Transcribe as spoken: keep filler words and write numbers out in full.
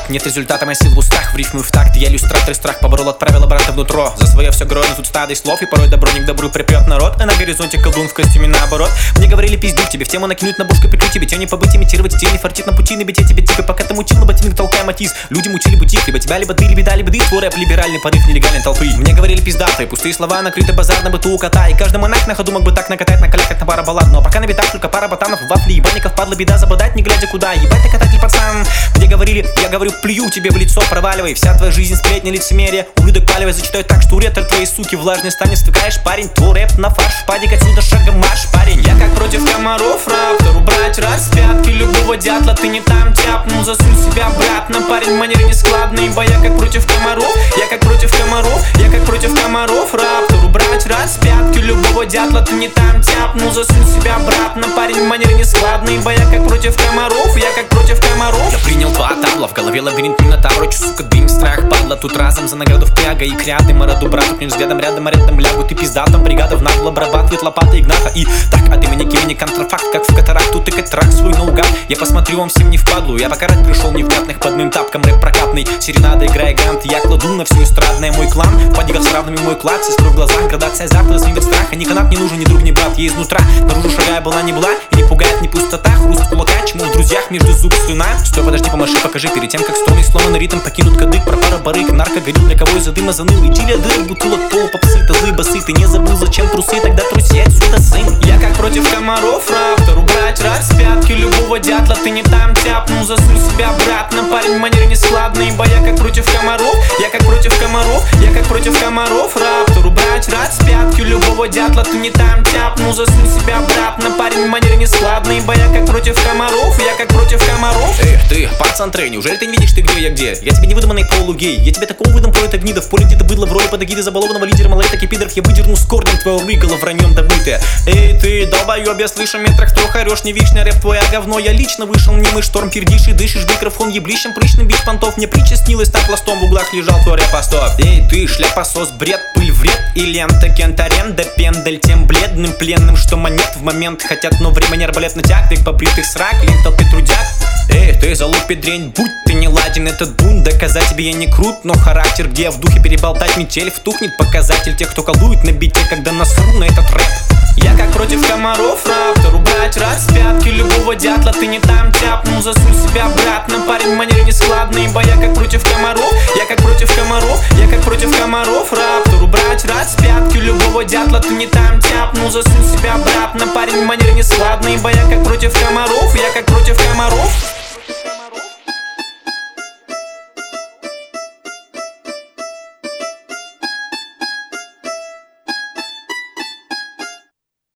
Нет результата, моя сила в устах, в рифму и в такт. Я иллюстратор и страх поборол, отправил обратно внутрь. За свое все грозно, тут стадо и слов. И порой добро не к добру припрет народ. А на горизонте колдун в костюме наоборот. Мне говорили пиздюк, тебе в тему накинуть на бушку, прикрыть тебе тёне побыть, имитировать тень. Фартит на пути, на бите тебе типа. Пока ты мутил, на ботинок толкай матис. Люди мутили бутик, либо тебя, либо ты, либо да, либо ты. Твой рэп либеральный порыв нелегальной толпы. Мне говорили пиздатые, пустые слова, накрыты базар на быту у кота. И каждый монах на ходу мог бы так накатать, накалякать на пара баллад. Но пока на битах только пара ботанов, вафли, ебаников, падла беда, забодать не глядя куда. Ебать ты кататель пацан. Мне говорили, я говорю, плюю тебе в лицо, проваливай. Вся твоя жизнь сплетни, лицемерие. Ублюдок паливай, зачитаю так, что ретро твоей суки влажный станет, стыкаешь, парень. Твой рэп на фарш, падик отсюда шагом марш, парень. Я как против комаров, раптор, убрать распятки любого дятла. Ты не там тяпнул, засунь себя обратно, парень. Манеры нескладные, ибо я как против комаров. Я как против комаров, я как против комаров, раптор, убрать распятки любого дятла. Ты не там тяпнул, засунь себя обратно, парень. Манеры нескладные, ибо я как против комаров. Я как против комаров. Я принял два табла, в голове лабиринт минотавра. Сука, дым, страх, падла, тут разом за награду впряга. И кряды, мороду, брату, к ним взглядом рядом, а рядом лягу. Ты пиздатом, бригада в нагло обрабатывает лопата Игната. И так, от имени Кимени контрафакт, как в катаракту тыкать трак свой наугад. Я посмотрю вам всем не впадлу, я пока рад пришел невнятных под моим тапком. Рэп прокатный, серенада, играя грант. Я кладу на все эстрадное мой клан. В падиках с равными мой клад, сестру в глазах, градация азарта, свингер страха. Ни канат не нужен, ни друг, ни брат, я изнутра. Наружу шагая была не была, и не пугает ни пустота. Хруст кулака, чему в друзьях между зуб слюна. Стой, подожди, помаши, покажи, перед тем, как струны сломанный ритм покинут кадык. Пропара барык, нарко горил, для кого из-за дыма заныл. Идиллия дырок, бутылок, полупопсы, тазы, басы. Ты не забыл, зачем трусы, тогда труси отсюда, сын. Я как против комаров, раптор, убрать распятки любого дятла. Ты не там тяпнул, засунь себя обратно, парень. Манеры нескладные, ибо я как против комаров. Я как против комаров, я как против комаров, раптор, убрать распятки любого дятла. Ты не там тяпнул, засунь себя обратно, парень. Манеры нескладные, ибо я как против комаров. Я как против комаров. Эй, ты, пацан Трей, неужели ты не видишь, ты где, я где? Я тебе не выдуманный полугей, я тебе такого выдам поэта гнида. В поле где-то быдло в роли под эгидой забалованного лидера малолеток и пидоров. Я выдерну с корнем твоего рыгала, враньем добытое. Эй, ты, долбоёб, я слышу метрах трех орёшь, не вишня, рэп твой, а говно. Я лично вышел, немый шторм, пердишь и дышишь, микрофон еблищем, прыщным бич понтов. Мне причастнилось, так пластом в углах лежал твой рэп-постов. Эй, ты, шляпосос, бред, пыль, вред и лента, кентаренда, пендель тем бледным, пленным, что монет в момент хотят, но времени арбалет натяг, век побритых срак, лень толпе трудяк. Эй, ты залупи дрень, будь ты не ладен этот бунт. Доказать тебе я не крут, но характер, где в духе переболтать метель втухнет. Показатель тех, кто колдует на бите, когда насру на этот рэп. Я как против комаров, раптор, убрать распятки любого дятла. Ты не там тяпнул, засунь себя обратно, парень. Манеры нескладные, ибо я как против комаров. Я как против комаров, я как против комаров, раптор, убрать распятки любого дятла. Ты не там тяпнул, засунь себя обратно, парень. Манеры нескладные, ибо я как против комаров. Я как против комаров.